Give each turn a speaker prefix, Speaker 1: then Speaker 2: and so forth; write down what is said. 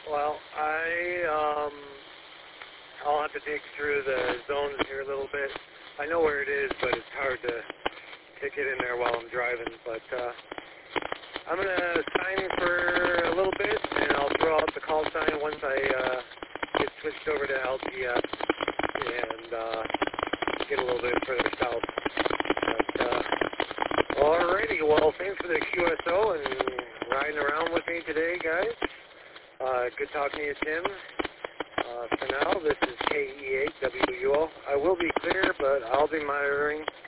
Speaker 1: Well, I'll have to dig through the zones here a little bit. I know where it is, but it's hard to get in there while I'm driving. But I'm going to sign for a little bit, and I'll throw out the call sign once I get switched over to LTS and get a little bit further south. But, alrighty, well, thanks for the QSO and riding around with me today, guys. Good talking to you, Tim. For now, this is KE8WUO. I will be clear, but I'll be monitoring